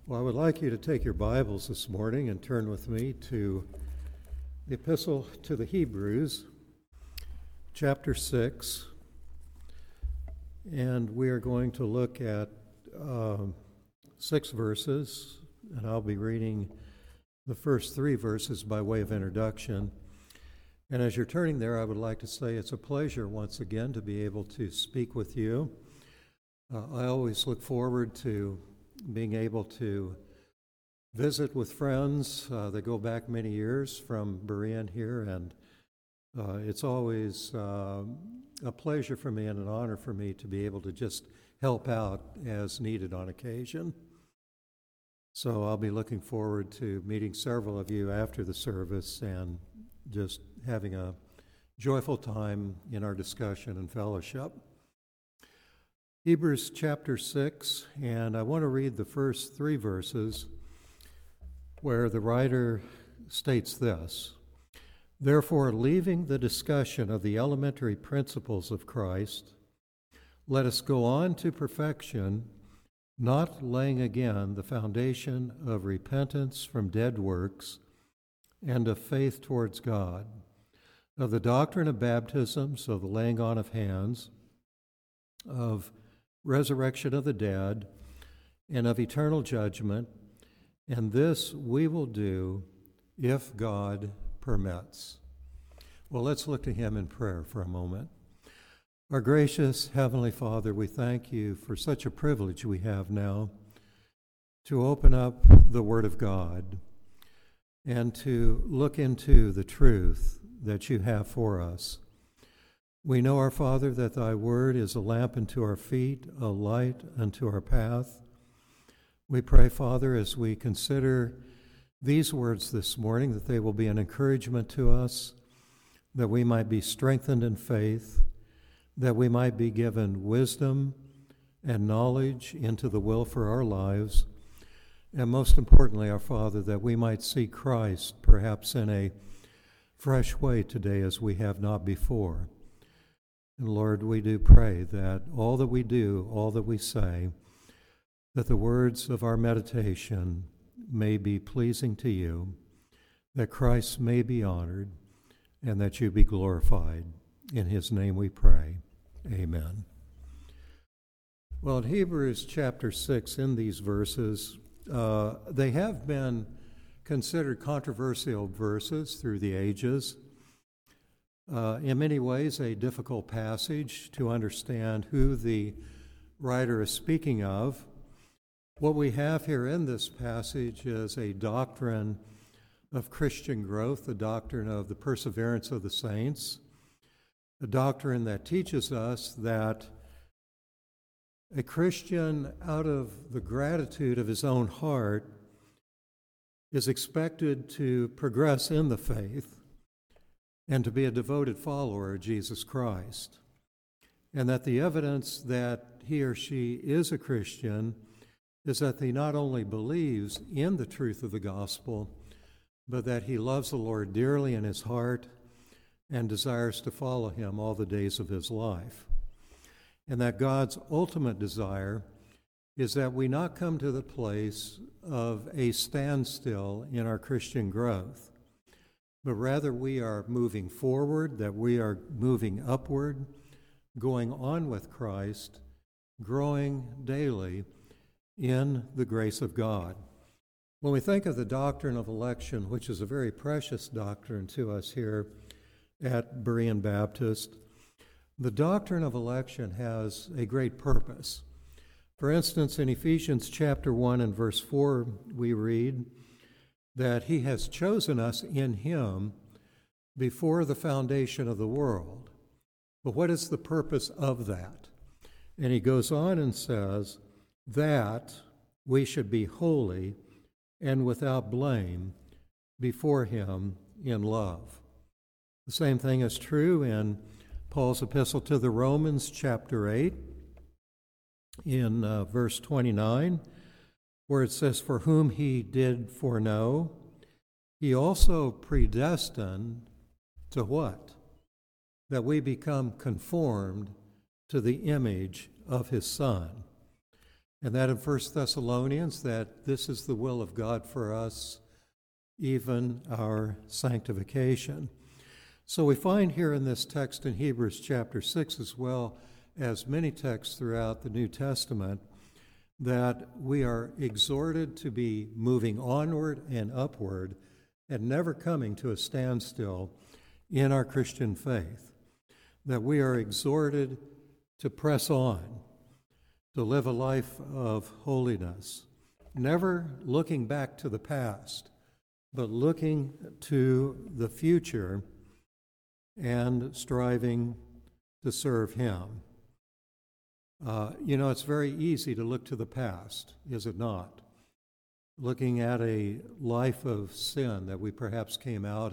Well, I would like you to take your Bibles this morning and turn with me to the Epistle to the Hebrews, chapter 6. And we are going to look at 6 verses, and I'll be reading the first 3 verses by way of introduction. And as you're turning there, I would like to say it's a pleasure once again to be able to speak with you. I always look forward to being able to visit with friends that go back many years from Berean here, and it's always a pleasure for me and an honor for me to be able to just help out as needed on occasion. So I'll be looking forward to meeting several of you after the service and just having a joyful time in our discussion and fellowship. Hebrews chapter 6, and I want to read the first 3 verses where the writer states this: "Therefore, leaving the discussion of the elementary principles of Christ, let us go on to perfection, not laying again the foundation of repentance from dead works and of faith towards God, of the doctrine of baptisms, of the laying on of hands, of resurrection of the dead, and of eternal judgment, and this we will do if God permits." Well, let's look to him in prayer for a moment. Our gracious Heavenly Father, we thank you for such a privilege we have now to open up the Word of God and to look into the truth that you have for us. We know, our Father, that thy word is a lamp unto our feet, a light unto our path. We pray, Father, as we consider these words this morning, that they will be an encouragement to us, that we might be strengthened in faith, that we might be given wisdom and knowledge into the will for our lives, and most importantly, our Father, that we might see Christ perhaps in a fresh way today as we have not before. And Lord, we do pray that all that we do, all that we say, that the words of our meditation may be pleasing to you, that Christ may be honored, and that you be glorified. In his name we pray. Amen. Well, in Hebrews chapter 6, in these verses, they have been considered controversial verses through the ages. In many ways, a difficult passage to understand who the writer is speaking of. What we have here in this passage is a doctrine of Christian growth, the doctrine of the perseverance of the saints, a doctrine that teaches us that a Christian, out of the gratitude of his own heart, is expected to progress in the faith and to be a devoted follower of Jesus Christ, and that the evidence that he or she is a Christian is that he not only believes in the truth of the gospel, but that he loves the Lord dearly in his heart and desires to follow him all the days of his life, and that God's ultimate desire is that we not come to the place of a standstill in our Christian growth, but rather we are moving forward, that we are moving upward, going on with Christ, growing daily in the grace of God. When we think of the doctrine of election, which is a very precious doctrine to us here at Berean Baptist, the doctrine of election has a great purpose. For instance, in Ephesians chapter 1 and verse 4, we read that he has chosen us in him before the foundation of the world. But what is the purpose of that? And he goes on and says that we should be holy and without blame before him in love. The same thing is true in Paul's epistle to the Romans, chapter 8, in verse 29, where it says, "For whom he did foreknow, he also predestined to" what? That we become conformed to the image of his Son. And that in 1 Thessalonians, that this is the will of God for us, even our sanctification. So we find here in this text in Hebrews chapter 6, as well as many texts throughout the New Testament, that we are exhorted to be moving onward and upward and never coming to a standstill in our Christian faith, that we are exhorted to press on, to live a life of holiness, never looking back to the past, but looking to the future and striving to serve Him. It's very easy to look to the past, is it not? Looking at a life of sin that we perhaps came out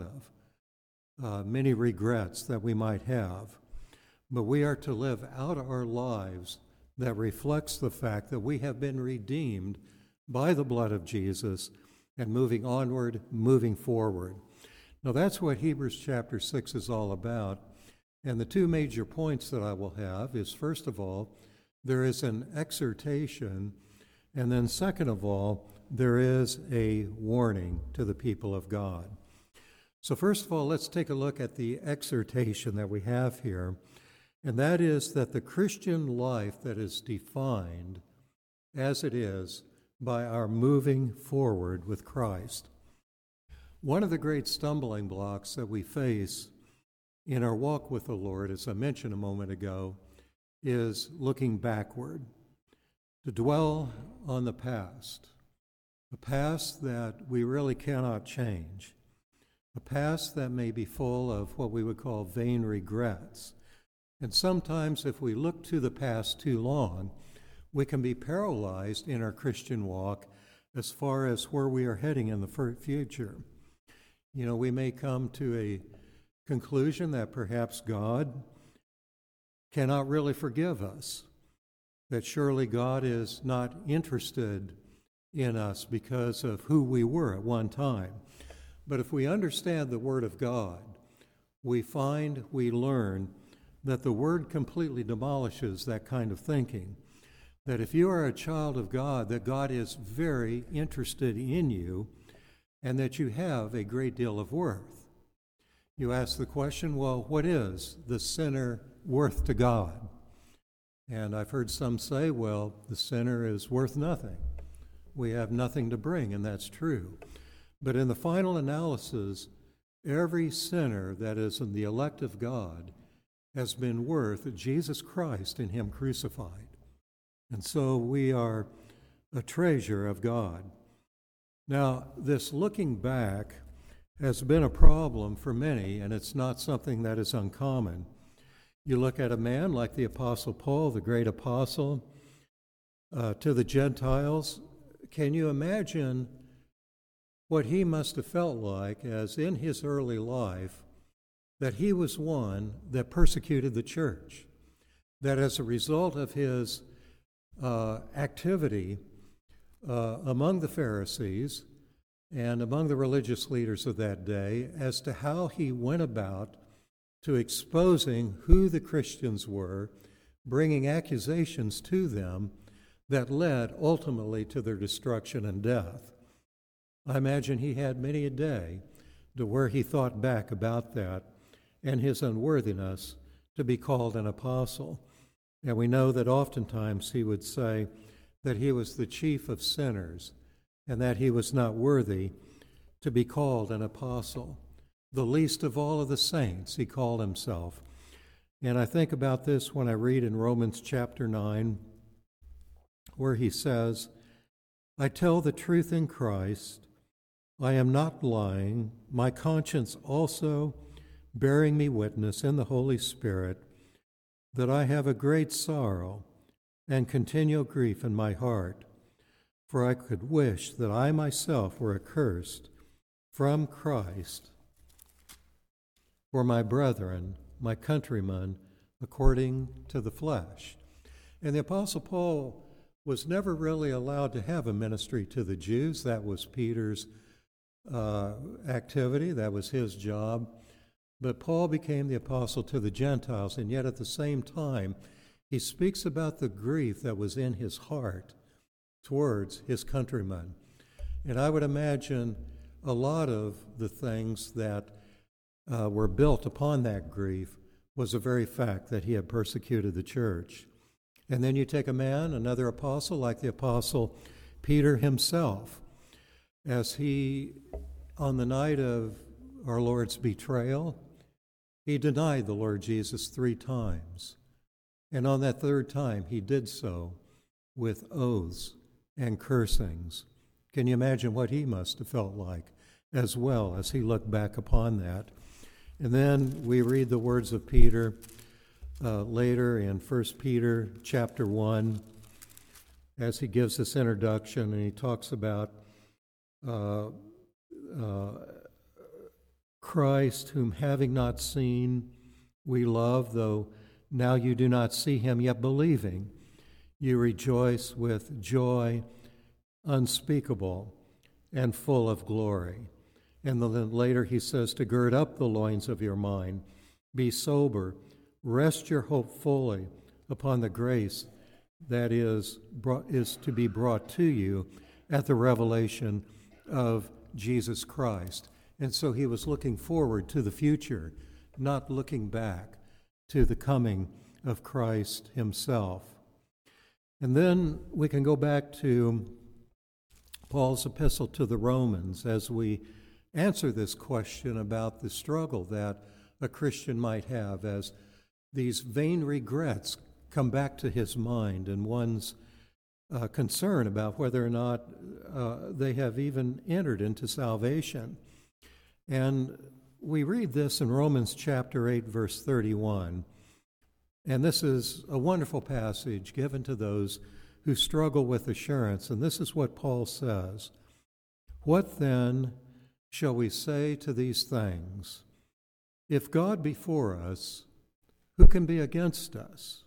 of, many regrets that we might have, but we are to live out our lives that reflects the fact that we have been redeemed by the blood of Jesus and moving onward, moving forward. Now that's what Hebrews chapter 6 is all about. And the two major points that I will have is, first of all, there is an exhortation, and then second of all, there is a warning to the people of God. So first of all, let's take a look at the exhortation that we have here, and that is that the Christian life that is defined as it is by our moving forward with Christ. One of the great stumbling blocks that we face in our walk with the Lord, as I mentioned a moment ago, is looking backward, to dwell on the past, a past that we really cannot change, a past that may be full of what we would call vain regrets. And sometimes if we look to the past too long, we can be paralyzed in our Christian walk as far as where we are heading in the future. We may come to a conclusion that perhaps God cannot really forgive us, that surely God is not interested in us because of who we were at one time. But if we understand the Word of God, we learn that the Word completely demolishes that kind of thinking, that if you are a child of God, that God is very interested in you and that you have a great deal of worth. You ask the question, well, what is the sinner worth to God? And I've heard some say, well, the sinner is worth nothing. We have nothing to bring, and that's true. But in the final analysis, every sinner that is in the elect of God has been worth Jesus Christ and Him crucified. And so we are a treasure of God. Now, this looking back has been a problem for many, and it's not something that is uncommon. You look at a man like the Apostle Paul, the great apostle, to the Gentiles. Can you imagine what he must have felt like as in his early life that he was one that persecuted the church, that as a result of his activity among the Pharisees and among the religious leaders of that day as to how he went about to exposing who the Christians were, bringing accusations to them that led ultimately to their destruction and death. I imagine he had many a day to where he thought back about that and his unworthiness to be called an apostle. And we know that oftentimes he would say that he was the chief of sinners and that he was not worthy to be called an apostle. The least of all of the saints, he called himself. And I think about this when I read in Romans chapter 9, where he says, I tell the truth in Christ, I am not lying, my conscience also bearing me witness in the Holy Spirit, that I have a great sorrow and continual grief in my heart, for I could wish that I myself were accursed from Christ for my brethren, my countrymen, according to the flesh. And the Apostle Paul was never really allowed to have a ministry to the Jews. That was Peter's activity. That was his job. But Paul became the apostle to the Gentiles, and yet at the same time, he speaks about the grief that was in his heart towards his countrymen. And I would imagine a lot of the things that were built upon that grief was the very fact that he had persecuted the church. And then you take a man, another apostle, like the apostle Peter himself, as he, on the night of our Lord's betrayal, he denied the Lord Jesus 3 times. And on that third time, he did so with oaths and cursings. Can you imagine what he must have felt like as well as he looked back upon that? And then we read the words of Peter later in 1 Peter chapter 1 as he gives this introduction, and he talks about Christ, whom having not seen, we love, though now you do not see him, yet believing, you rejoice with joy unspeakable and full of glory. And then later he says to gird up the loins of your mind, be sober, rest your hope fully upon the grace that is to be brought to you at the revelation of Jesus Christ. And so he was looking forward to the future, not looking back to the coming of Christ himself. And then we can go back to Paul's epistle to the Romans as we answer this question about the struggle that a Christian might have as these vain regrets come back to his mind and one's concern about whether or not they have even entered into salvation. And we read this in Romans chapter 8, verse 31. And this is a wonderful passage given to those who struggle with assurance. And this is what Paul says. What then shall we say to these things? If God be for us, who can be against us?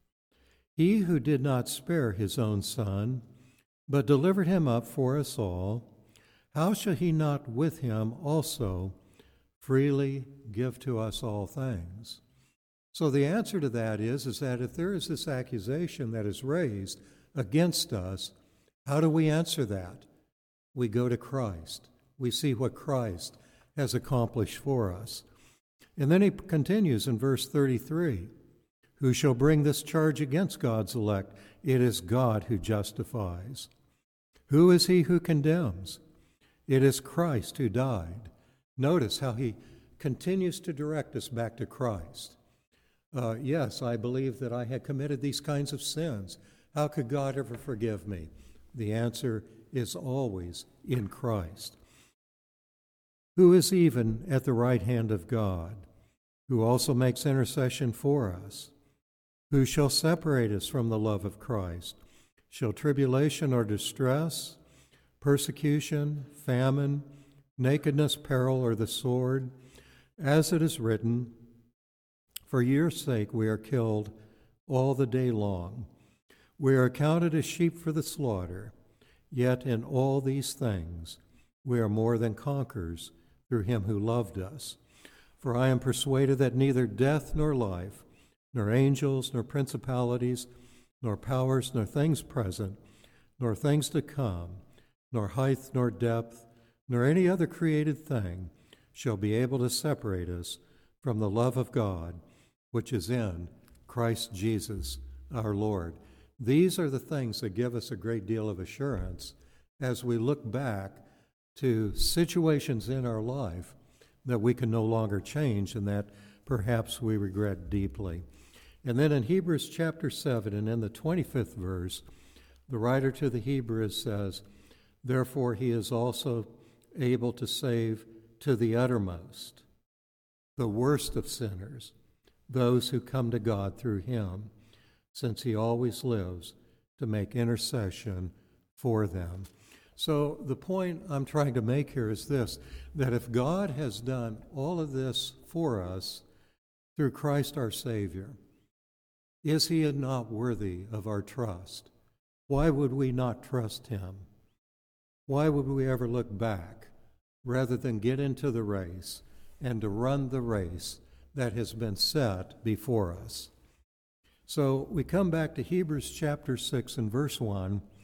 He who did not spare his own Son, but delivered him up for us all, how shall he not with him also freely give to us all things? So the answer to that is that if there is this accusation that is raised against us, how do we answer that? We go to Christ. We see what Christ has accomplished for us. And then he continues in verse 33, who shall bring this charge against God's elect? It is God who justifies. Who is he who condemns? It is Christ who died. Notice how he continues to direct us back to Christ. Yes, I believe that I had committed these kinds of sins. How could God ever forgive me? The answer is always in Christ. Who is even at the right hand of God, who also makes intercession for us? Who shall separate us from the love of Christ? Shall tribulation or distress, persecution, famine, nakedness, peril, or the sword? As it is written, for your sake we are killed all the day long. We are accounted as sheep for the slaughter. Yet in all these things we are more than conquerors through him who loved us. For I am persuaded that neither death nor life, nor angels, nor principalities, nor powers, nor things present, nor things to come, nor height, nor depth, nor any other created thing shall be able to separate us from the love of God, which is in Christ Jesus our Lord. These are the things that give us a great deal of assurance as we look back to situations in our life that we can no longer change and that perhaps we regret deeply. And then in Hebrews chapter 7 and in the 25th verse, the writer to the Hebrews says, therefore he is also able to save to the uttermost the worst of sinners, those who come to God through him, since he always lives to make intercession for them. So the point I'm trying to make here is this, that if God has done all of this for us through Christ our Savior, is he not worthy of our trust? Why would we not trust him? Why would we ever look back rather than get into the race and to run the race that has been set before us? So we come back to Hebrews chapter 6 and verse 1,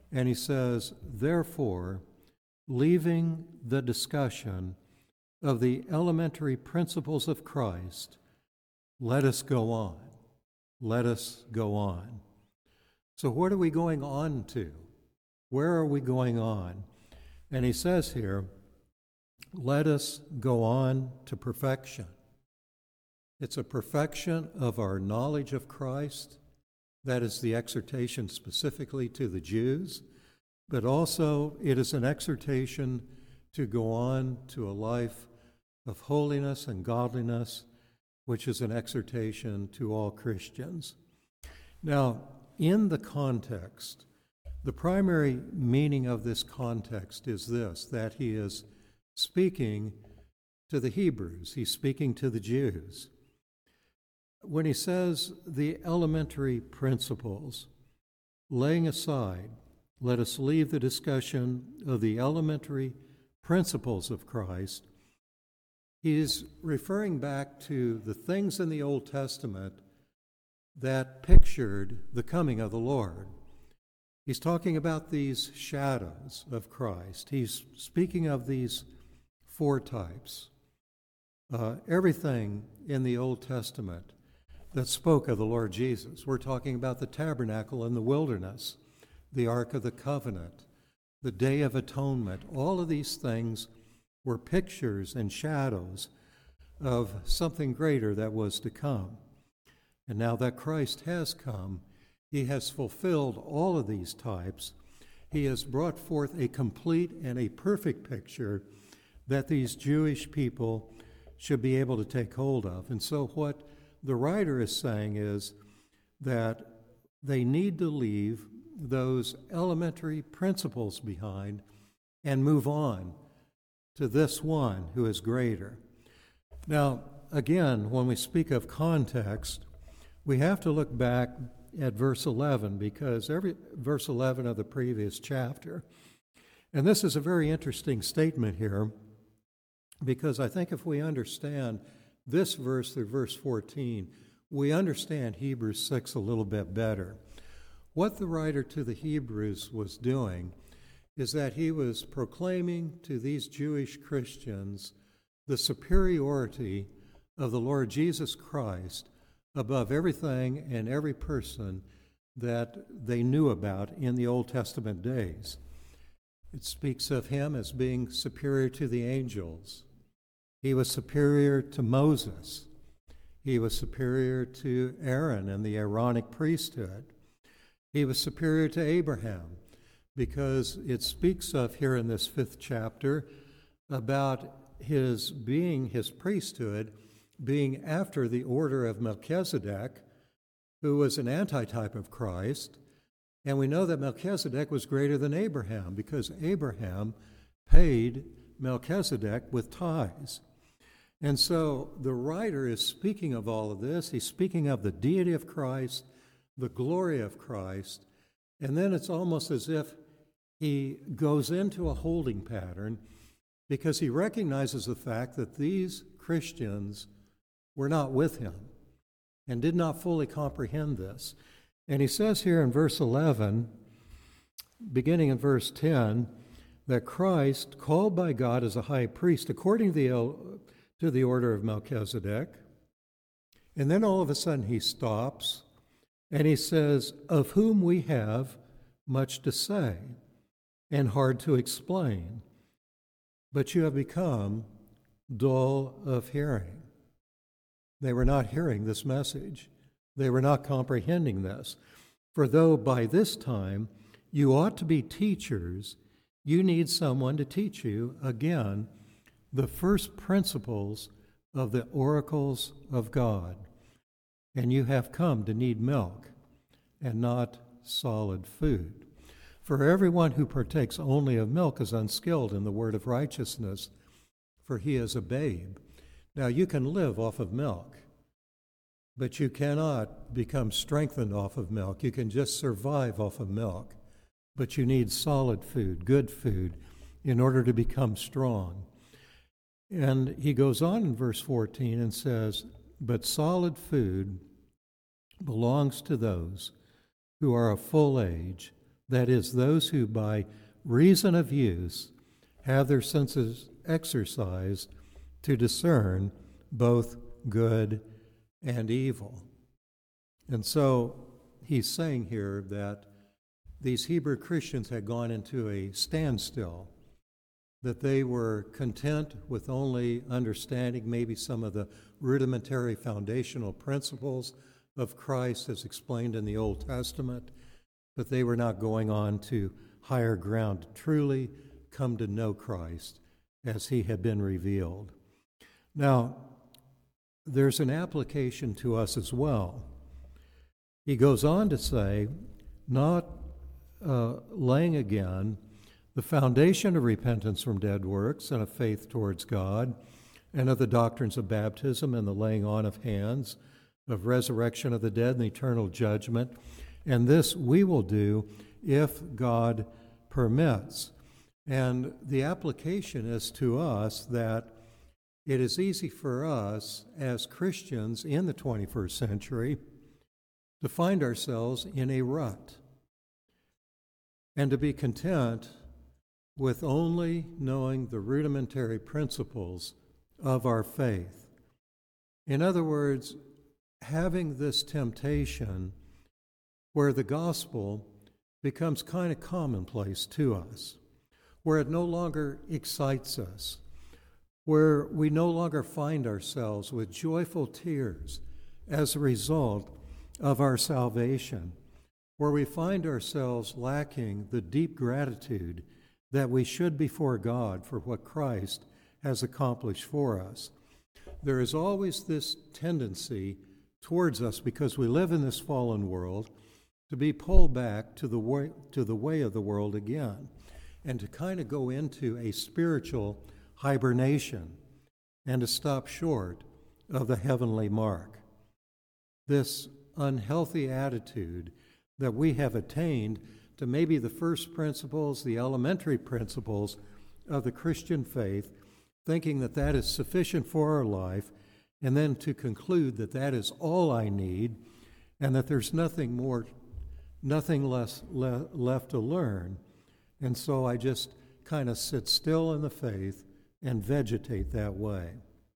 And he says, therefore, leaving the discussion of the elementary principles of Christ, let us go on. Let us go on. So what are we going on to? Where are we going on? And he says here, let us go on to perfection. It's a perfection of our knowledge of Christ. That is the exhortation specifically to the Jews, but also it is an exhortation to go on to a life of holiness and godliness, which is an exhortation to all Christians. Now, in the context, the primary meaning of this context is this, that he is speaking to the Hebrews, he's speaking to the Jews. When he says the elementary principles, laying aside, let us leave the discussion of the elementary principles of Christ, he's referring back to the things in the Old Testament that pictured the coming of the Lord. He's talking about these shadows of Christ. He's speaking of these four types. Everything in the Old Testament that spoke of the Lord Jesus. We're talking about the tabernacle in the wilderness, the Ark of the Covenant, the Day of Atonement. All of these things were pictures and shadows of something greater that was to come. And now that Christ has come, he has fulfilled all of these types. He has brought forth a complete and a perfect picture that these Jewish people should be able to take hold of. And so what the writer is saying is that they need to leave those elementary principles behind and move on to this one who is greater. Now, again, when we speak of context, we have to look back at verse 11, because verse 11 of the previous chapter. And this is a very interesting statement here, because I think if we understand this verse through verse 14, we understand Hebrews 6 a little bit better. What the writer to the Hebrews was doing is that he was proclaiming to these Jewish Christians the superiority of the Lord Jesus Christ above everything and every person that they knew about in the Old Testament days. It speaks of him as being superior to the angels. He was superior to Moses. He was superior to Aaron and the Aaronic priesthood. He was superior to Abraham, because it speaks of here in this 5th chapter about his priesthood being after the order of Melchizedek, who was an antitype of Christ. And we know that Melchizedek was greater than Abraham, because Abraham paid Melchizedek with tithes. And so the writer is speaking of all of this. He's speaking of the deity of Christ, the glory of Christ, and then it's almost as if he goes into a holding pattern, because he recognizes the fact that these Christians were not with him and did not fully comprehend this. And he says here in verse 11, beginning in verse 10, that Christ, called by God as a high priest according to the order of Melchizedek, and then all of a sudden he stops and he says, of whom we have much to say and hard to explain, but you have become dull of hearing. They were not hearing this message. They were not comprehending this. For though by this time you ought to be teachers, you need someone to teach you again the first principles of the oracles of God. And you have come to need milk and not solid food. For everyone who partakes only of milk is unskilled in the word of righteousness, for he is a babe. Now you can live off of milk, but you cannot become strengthened off of milk. You can just survive off of milk, but you need solid food, good food, in order to become strong. And he goes on in verse 14 and says, but solid food belongs to those who are of full age, that is, those who by reason of use have their senses exercised to discern both good and evil. And so he's saying here that these Hebrew Christians had gone into a standstill, that they were content with only understanding maybe some of the rudimentary foundational principles of Christ as explained in the Old Testament, but they were not going on to higher ground to truly come to know Christ as he had been revealed. Now, there's an application to us as well. He goes on to say, not laying again the foundation of repentance from dead works and of faith towards God, and of the doctrines of baptism and the laying on of hands, of resurrection of the dead and the eternal judgment. And this we will do if God permits. And the application is to us that it is easy for us as Christians in the 21st century to find ourselves in a rut and to be content with only knowing the rudimentary principles of our faith. In other words, having this temptation where the gospel becomes kind of commonplace to us, where it no longer excites us, where we no longer find ourselves with joyful tears as a result of our salvation, where we find ourselves lacking the deep gratitude that we should before God for what Christ has accomplished for us. There is always this tendency towards us, because we live in this fallen world, to be pulled back to the way of the world again, and to kind of go into a spiritual hibernation and to stop short of the heavenly mark. This unhealthy attitude that we have attained to maybe the first principles, the elementary principles of the Christian faith, thinking that that is sufficient for our life, and then to conclude that that is all I need, and that there's nothing less left to learn. And so I just kind of sit still in the faith and vegetate that way.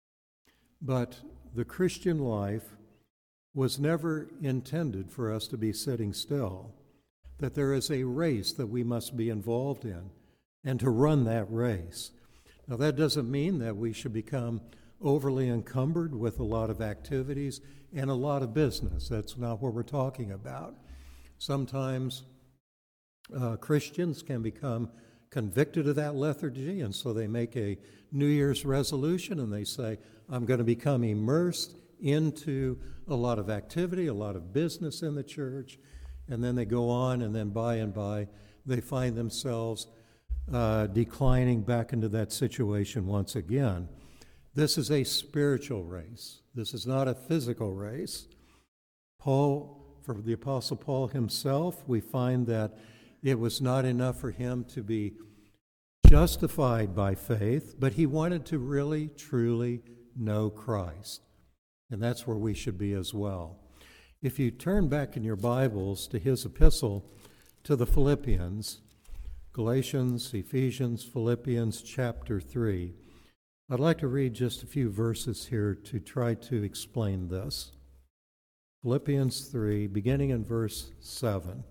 But the Christian life was never intended for us to be sitting still, that there is a race that we must be involved in, and to run that race. Now, that doesn't mean that we should become overly encumbered with a lot of activities and a lot of business. That's not what we're talking about. Sometimes Christians can become convicted of that lethargy, and so they make a New Year's resolution and they say, I'm going to become immersed into a lot of activity, a lot of business in the church, and then they go on, and then by and by they find themselves declining back into that situation once again. This is a spiritual race. This is not a physical race. For the Apostle Paul himself, we find that it was not enough for him to be justified by faith, but he wanted to really, truly know Christ. And that's where we should be as well. If you turn back in your Bibles to his epistle to the Philippians, Galatians, Ephesians, Philippians chapter 3, I'd like to read just a few verses here to try to explain this. Philippians 3, beginning in verse 7,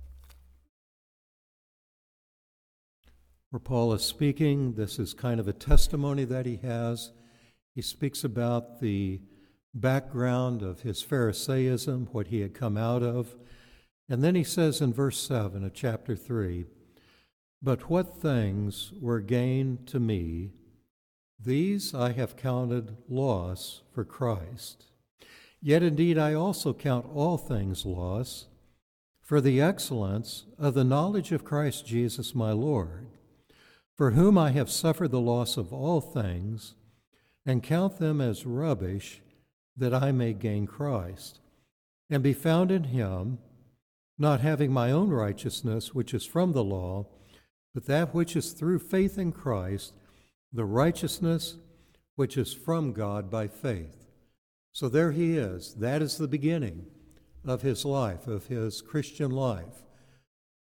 where Paul is speaking. This is kind of a testimony that he has. He speaks about the background of his Pharisaism, what he had come out of. And then he says in verse 7 of chapter 3, "But what things were gain to me, these I have counted loss for Christ. Yet indeed I also count all things loss for the excellence of the knowledge of Christ Jesus my Lord, for whom I have suffered the loss of all things, and count them as rubbish, that I may gain Christ, and be found in him, not having my own righteousness, which is from the law, but that which is through faith in Christ, the righteousness which is from God by faith." So there he is. That is the beginning of his life, of his Christian life.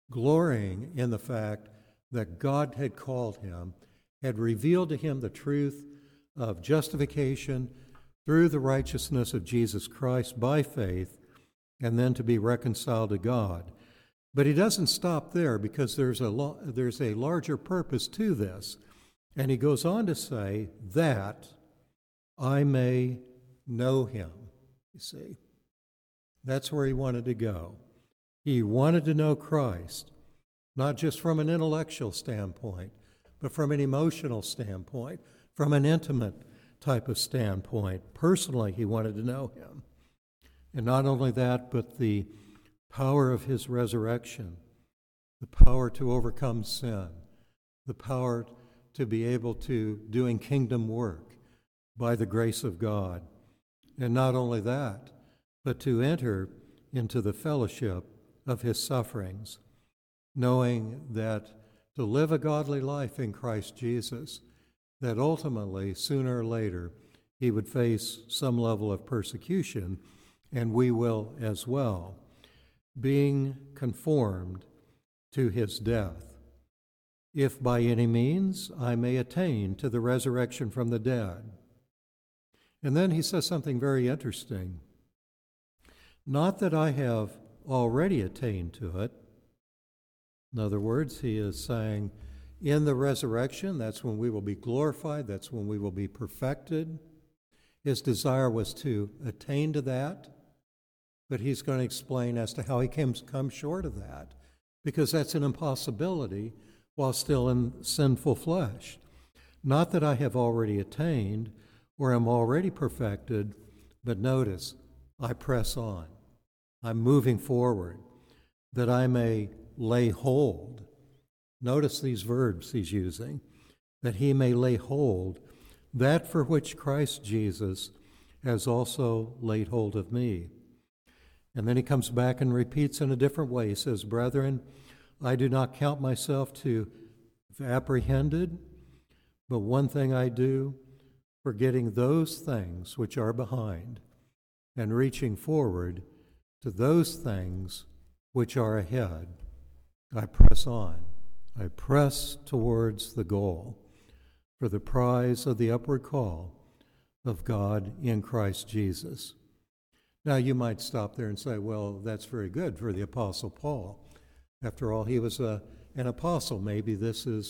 glorying in the fact that God had called him, had revealed to him the truth of justification through the righteousness of Jesus Christ by faith, and then to be reconciled to God. But he doesn't stop there, because there's a larger purpose to this. And he goes on to say, that I may know him. You see, that's where he wanted to go. He wanted to know Christ, not just from an intellectual standpoint, but from an emotional standpoint, from an intimate type of standpoint. Personally, he wanted to know him. And not only that, but the power of his resurrection, the power to overcome sin, the power to be able to doing kingdom work by the grace of God. And not only that, but to enter into the fellowship of his sufferings, knowing that to live a godly life in Christ Jesus, that ultimately, sooner or later, he would face some level of persecution, and we will as well, being conformed to his death, if by any means I may attain to the resurrection from the dead. And then he says something very interesting. Not that I have already attained to it. In other words, he is saying, in the resurrection, that's when we will be glorified, that's when we will be perfected. His desire was to attain to that, but he's going to explain as to how he come short of that, because that's an impossibility while still in sinful flesh. Not that I have already attained or am already perfected, but notice, I press on. I'm moving forward, that I may lay hold. Notice these verbs he's using, that he may lay hold, that for which Christ Jesus has also laid hold of me. And then he comes back and repeats in a different way. He says, brethren, I do not count myself to have apprehended, but one thing I do, forgetting those things which are behind, and reaching forward to those things which are ahead, I press on. I press towards the goal for the prize of the upward call of God in Christ Jesus. Now, you might stop there and say, well, that's very good for the Apostle Paul. After all, he was an apostle. Maybe this is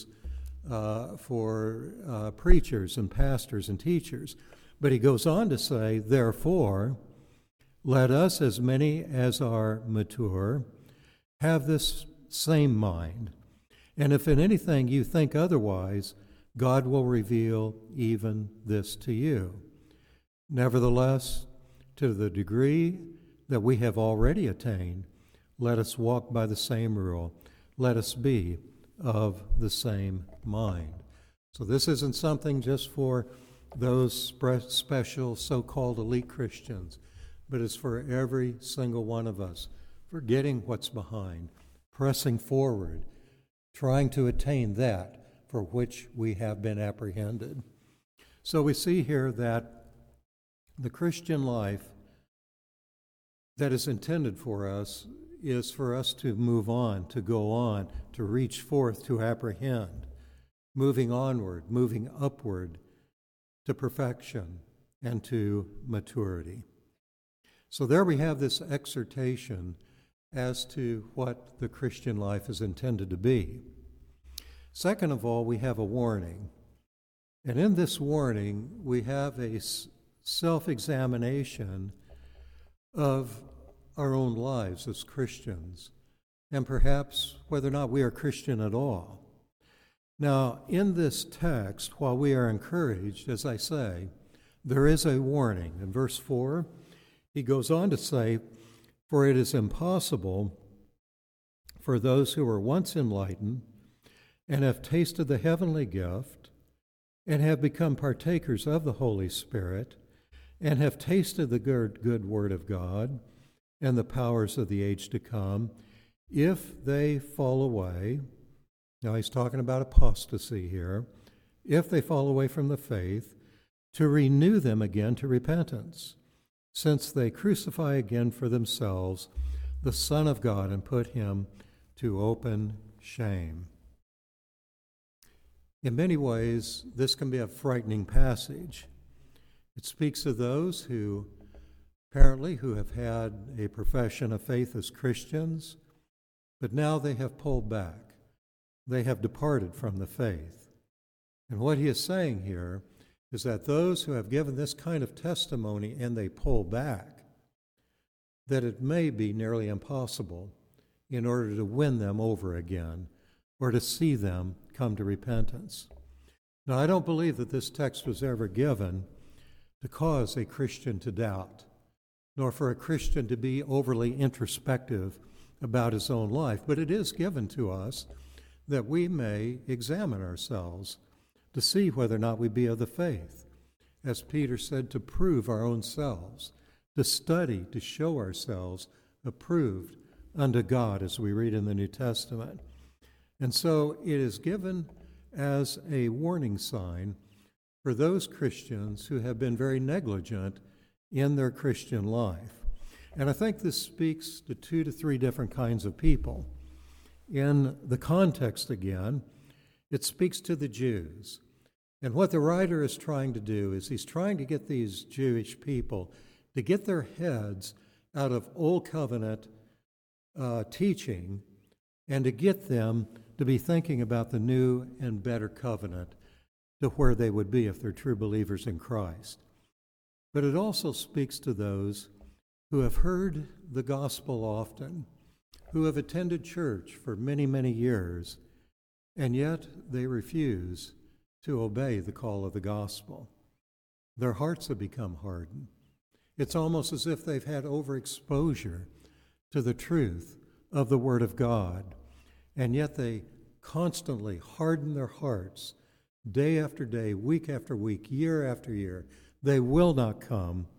for preachers and pastors and teachers. But he goes on to say, therefore, let us, as many as are mature, have this same mind. And if in anything you think otherwise, God will reveal even this to you. Nevertheless, to the degree that we have already attained, let us walk by the same rule. Let us be of the same mind. So this isn't something just for those special so-called elite Christians, but it's for every single one of us, forgetting what's behind, pressing forward, trying to attain that for which we have been apprehended. So we see here that the Christian life that is intended for us is for us to move on, to go on, to reach forth, to apprehend, moving onward, moving upward to perfection and to maturity. So there we have this exhortation as to what the Christian life is intended to be. Second of all, we have a warning. And in this warning, we have a self-examination of our own lives as Christians, and perhaps whether or not we are Christian at all. Now, in this text, while we are encouraged, as I say, there is a warning. In verse 4, he goes on to say, for it is impossible for those who were once enlightened and have tasted the heavenly gift and have become partakers of the Holy Spirit and have tasted the good word of God and the powers of the age to come, if they fall away, now he's talking about apostasy here, if they fall away from the faith, to renew them again to repentance, since they crucify again for themselves the Son of God and put him to open shame. In many ways, this can be a frightening passage. It speaks of those who have had a profession of faith as Christians, but now they have pulled back. They have departed from the faith. And what he is saying here is that those who have given this kind of testimony and they pull back, that it may be nearly impossible in order to win them over again or to see them come to repentance. Now, I don't believe that this text was ever given to cause a Christian to doubt, nor for a Christian to be overly introspective about his own life, but it is given to us that we may examine ourselves to see whether or not we be of the faith. As Peter said, to prove our own selves, to study, to show ourselves approved unto God, as we read in the New Testament. And so it is given as a warning sign for those Christians who have been very negligent in their Christian life. And I think this speaks to 2 to 3 different kinds of people. In the context, again, it speaks to the Jews. And what the writer is trying to do is he's trying to get these Jewish people to get their heads out of Old Covenant teaching and to get them to be thinking about the new and better covenant, to where they would be if they're true believers in Christ. But it also speaks to those who have heard the gospel often, who have attended church for many, many years, and yet they refuse to obey the call of the gospel. Their hearts have become hardened. It's almost as if they've had overexposure to the truth of the Word of God, and yet they constantly harden their hearts day after day, week after week, year after year. They will not come.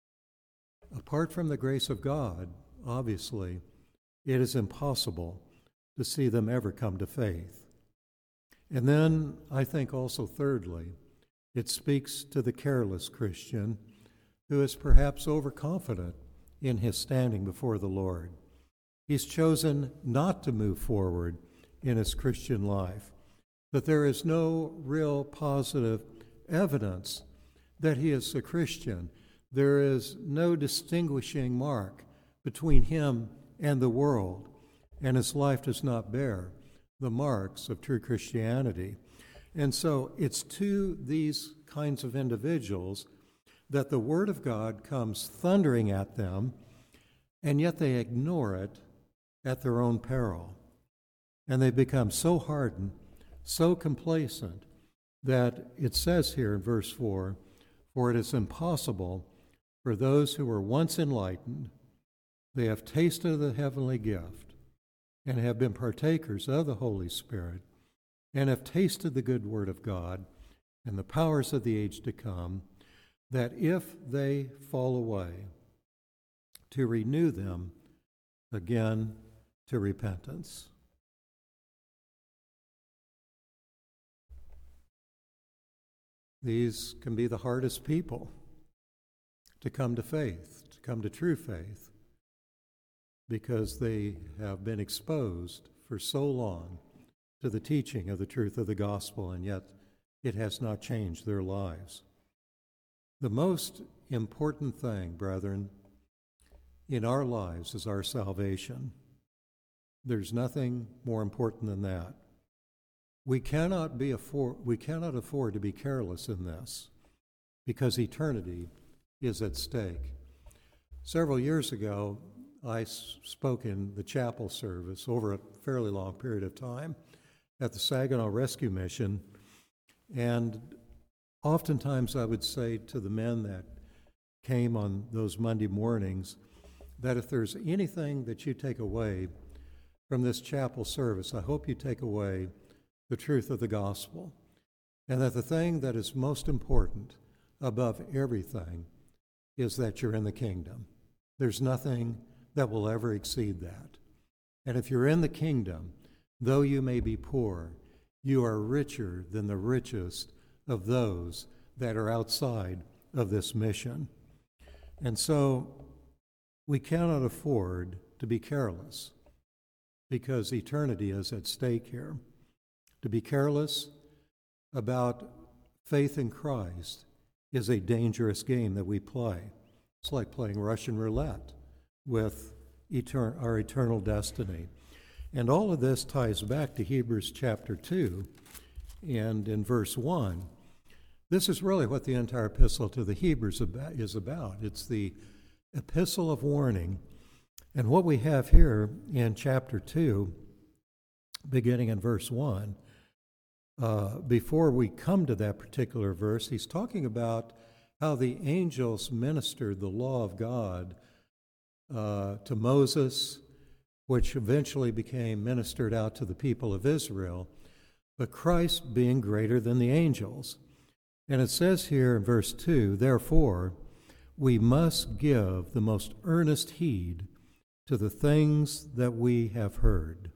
Apart from the grace of God, obviously, it is impossible to see them ever come to faith. And then I think also, thirdly, it speaks to the careless Christian who is perhaps overconfident in his standing before the Lord. He's chosen not to move forward in his Christian life, that there is no real positive evidence that he is a Christian. There is no distinguishing mark between him and the world, and his life does not bear the marks of true Christianity. And so it's to these kinds of individuals that the Word of God comes thundering at them, and yet they ignore it at their own peril. And they become so hardened, so complacent, that it says here in verse 4, "For it is impossible for those who were once enlightened, they have tasted of the heavenly gift, and have been partakers of the Holy Spirit, and have tasted the good word of God and the powers of the age to come, that if they fall away, to renew them again to repentance." These can be the hardest people to come to faith, to come to true faith, because they have been exposed for so long to the teaching of the truth of the gospel, and yet it has not changed their lives. The most important thing, brethren, in our lives is our salvation. There's nothing more important than that. We cannot afford to be careless in this, because eternity is at stake. Several years ago, I spoke in the chapel service over a fairly long period of time at the Saginaw Rescue Mission, and oftentimes I would say to the men that came on those Monday mornings that if there's anything that you take away from this chapel service, I hope you take away the truth of the gospel, and that the thing that is most important above everything is that you're in the kingdom. There's nothing that will ever exceed that. And if you're in the kingdom, though you may be poor, you are richer than the richest of those that are outside of this mission. And so we cannot afford to be careless. because eternity is at stake here. To be careless about faith in Christ is a dangerous game that we play. It's like playing Russian roulette with our eternal destiny. And all of this ties back to Hebrews chapter 2, and in verse 1. This is really what the entire epistle to the Hebrews is about. It's the epistle of warning. And what we have here in chapter 2, beginning in verse 1, before we come to that particular verse, he's talking about how the angels ministered the law of God to Moses, which eventually became ministered out to the people of Israel, but Christ being greater than the angels. And it says here in verse 2, therefore, we must give the most earnest heed to the things that we have heard,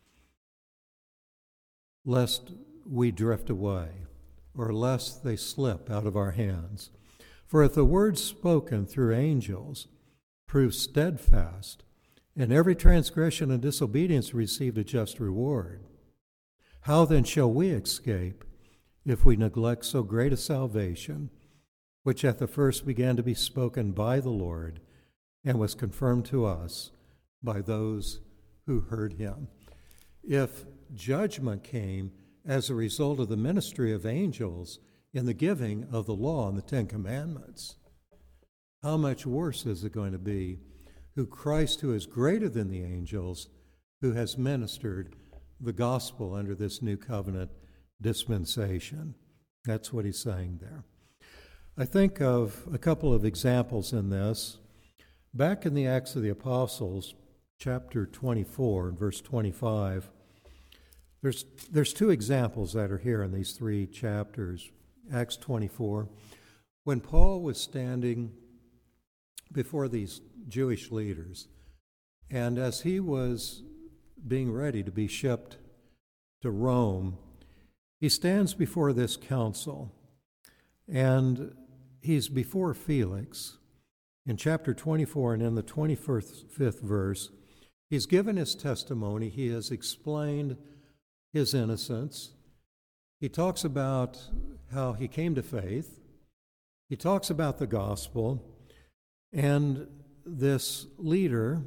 lest we drift away, or lest they slip out of our hands. For if the words spoken through angels prove steadfast, and every transgression and disobedience received a just reward, how then shall we escape if we neglect so great a salvation, which at the first began to be spoken by the Lord and was confirmed to us by those who heard him? If judgment came as a result of the ministry of angels in the giving of the law and the Ten Commandments, how much worse is it going to be who Christ, who is greater than the angels, who has ministered the gospel under this new covenant dispensation? That's what he's saying there. I think of a couple of examples in this. Back in the Acts of the Apostles, chapter 24 and verse 25, there's two examples that are here in these three chapters. Acts 24, when Paul was standing before these Jewish leaders, and as he was being ready to be shipped to Rome, he stands before this council, and he's before Felix. In chapter 24 and in the 25th verse, he's given his testimony. He has explained his innocence. He talks about how he came to faith. He talks about the gospel. And this leader,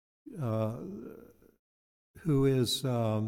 who is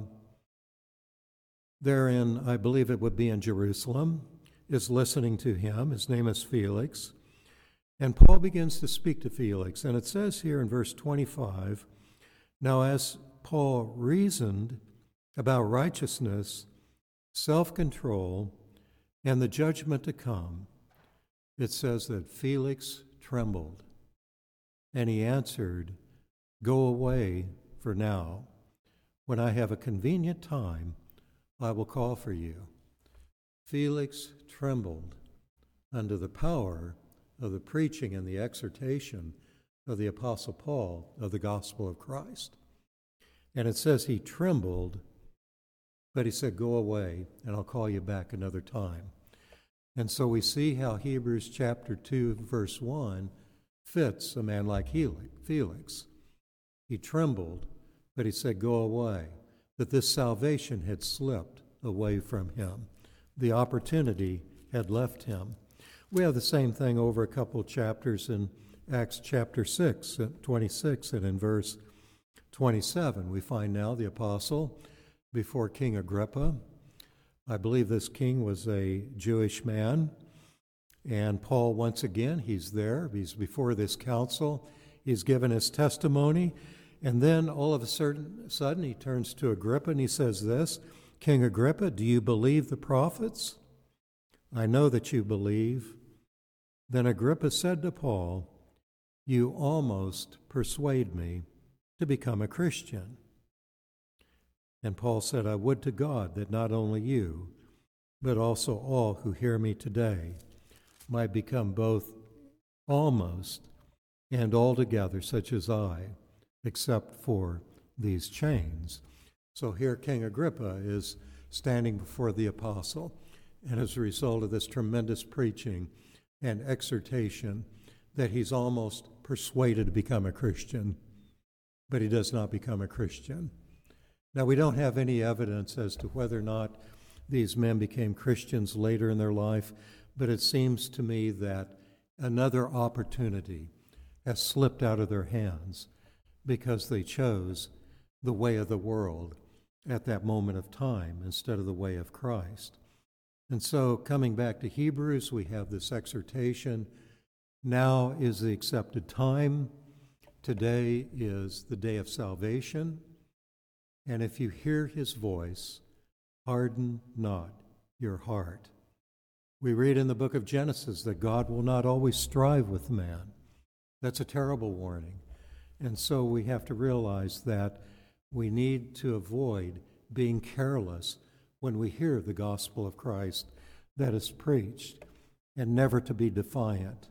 there in, I believe it would be in Jerusalem, is listening to him. His name is Felix. And Paul begins to speak to Felix. And it says here in verse 25, now as Paul reasoned about righteousness, self-control, and the judgment to come, it says that Felix trembled. And he answered, go away for now. When I have a convenient time, I will call for you. Felix trembled under the power of the preaching and the exhortation of the Apostle Paul of the gospel of Christ. And it says he trembled, but he said, go away, and I'll call you back another time. And so we see how Hebrews chapter 2, verse 1 fits a man like Felix. He trembled, but he said, go away, that this salvation had slipped away from him. The opportunity had left him. We have the same thing over a couple of chapters in Acts chapter 6, 26, and in verse 27, we find now the apostle before King Agrippa. I believe this king was a Jewish man. And Paul, once again, he's there. He's before this council. He's given his testimony. And then all of a sudden, he turns to Agrippa and he says this, King Agrippa, do you believe the prophets? I know that you believe. Then Agrippa said to Paul, you almost persuade me to become a Christian. And Paul said, I would to God that not only you, but also all who hear me today might become both almost and altogether such as I, except for these chains. So here King Agrippa is standing before the apostle, and as a result of this tremendous preaching and exhortation, that he's almost persuaded to become a Christian, but he does not become a Christian. Now, we don't have any evidence as to whether or not these men became Christians later in their life, but it seems to me that another opportunity has slipped out of their hands because they chose the way of the world at that moment of time instead of the way of Christ. And so, coming back to Hebrews, we have this exhortation. Now is the accepted time. Today is the day of salvation. And if you hear his voice, harden not your heart. We read in the book of Genesis that God will not always strive with man. That's a terrible warning. And so we have to realize that we need to avoid being careless when we hear the gospel of Christ that is preached, and never to be defiant.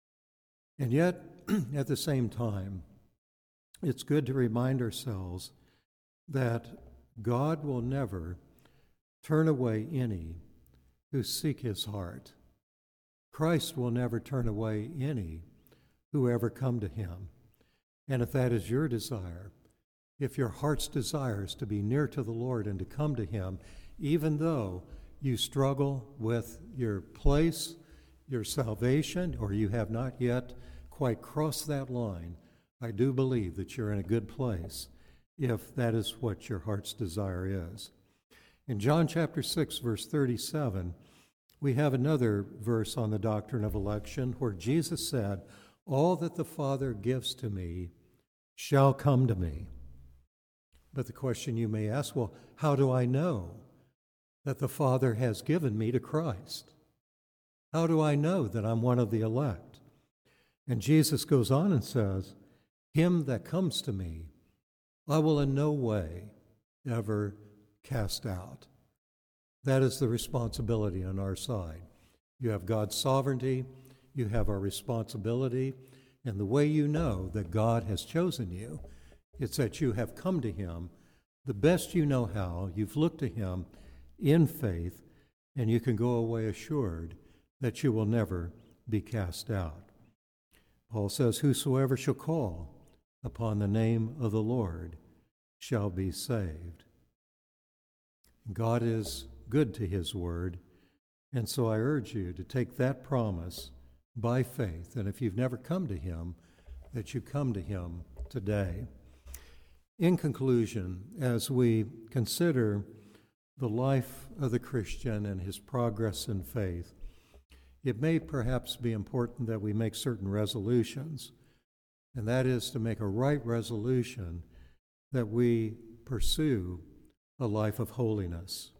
And yet, at the same time, it's good to remind ourselves that God will never turn away any who seek his heart. Christ will never turn away any who ever come to him. And if that is your desire, if your heart's desire is to be near to the Lord and to come to him, even though you struggle with your place, your salvation, or you have not yet quite crossed that line, I do believe that you're in a good place if that is what your heart's desire is. In John chapter 6, verse 37, we have another verse on the doctrine of election where Jesus said, "All that the Father gives to me shall come to me." But the question you may ask, well, how do I know that the Father has given me to Christ? How do I know that I'm one of the elect? And Jesus goes on and says, "Him that comes to me, I will in no way ever cast out." That is the responsibility on our side. You have God's sovereignty, you have our responsibility, and the way you know that God has chosen you, it's that you have come to him the best you know how, you've looked to him in faith, and you can go away assured that you will never be cast out. Paul says, "Whosoever shall call upon the name of the Lord shall be saved." God is good to his word, and so I urge you to take that promise by faith, and if you've never come to him, that you come to him today. In conclusion, as we consider the life of the Christian and his progress in faith, it may perhaps be important that we make certain resolutions, and that is to make a right resolution that we pursue a life of holiness.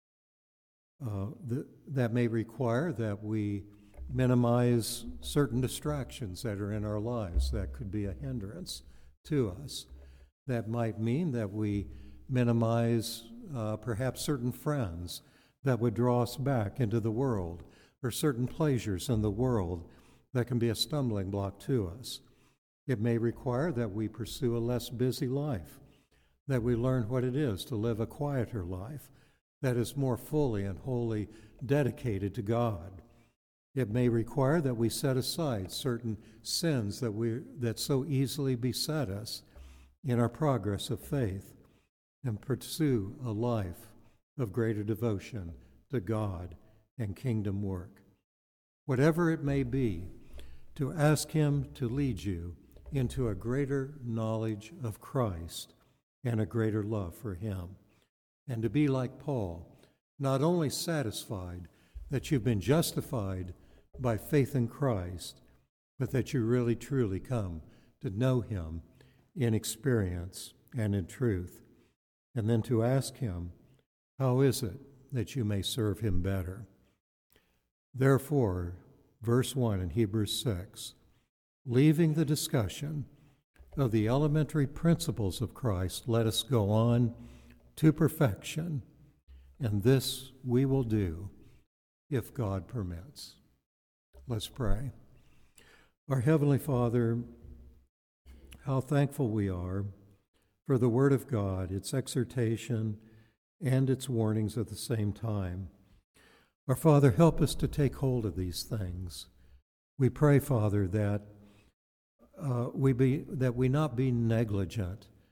That may require that we minimize certain distractions that are in our lives that could be a hindrance to us. That might mean that we minimize perhaps certain friends that would draw us back into the world, or certain pleasures in the world that can be a stumbling block to us. It may require that we pursue a less busy life, that we learn what it is to live a quieter life that is more fully and wholly dedicated to God. It may require that we set aside certain sins that so easily beset us in our progress of faith and pursue a life of greater devotion to God and kingdom work. Whatever it may be, to ask him to lead you into a greater knowledge of Christ and a greater love for him, and to be like Paul, not only satisfied that you've been justified by faith in Christ, but that you really truly come to know him in experience and in truth, and then to ask him, how is it that you may serve him better? Therefore, verse 1 in Hebrews 6, leaving the discussion of the elementary principles of Christ, let us go on to perfection, and this we will do if God permits. Let's pray. Our Heavenly Father, how thankful we are for the Word of God, its exhortation and its warnings at the same time. Our Father, help us to take hold of these things. We pray, Father, that we not be negligent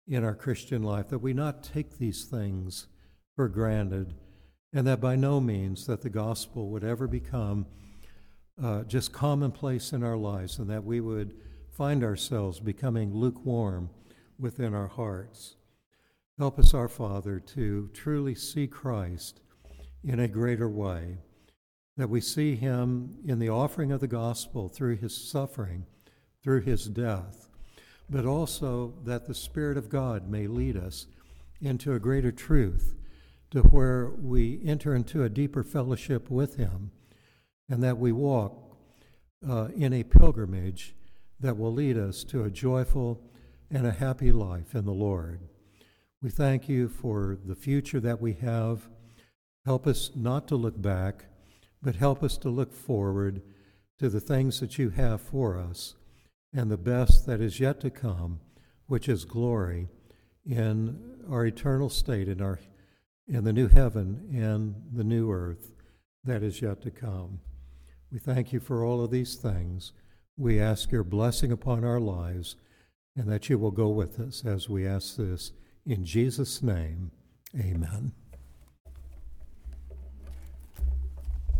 in our Christian life, that we not take these things for granted, and that by no means that the gospel would ever become just commonplace in our lives, and that we would find ourselves becoming lukewarm within our hearts. Help us, our Father, to truly see Christ in a greater way, that we see him in the offering of the gospel through his suffering, through his death, but also that the Spirit of God may lead us into a greater truth, to where we enter into a deeper fellowship with him, and that we walk in a pilgrimage that will lead us to a joyful and a happy life in the Lord. We thank you for the future that we have. Help us not to look back, but help us to look forward to the things that you have for us and the best that is yet to come, which is glory in our eternal state, in the new heaven and the new earth that is yet to come. We thank you for all of these things. We ask your blessing upon our lives, and that you will go with us as we ask this in Jesus' name. Amen.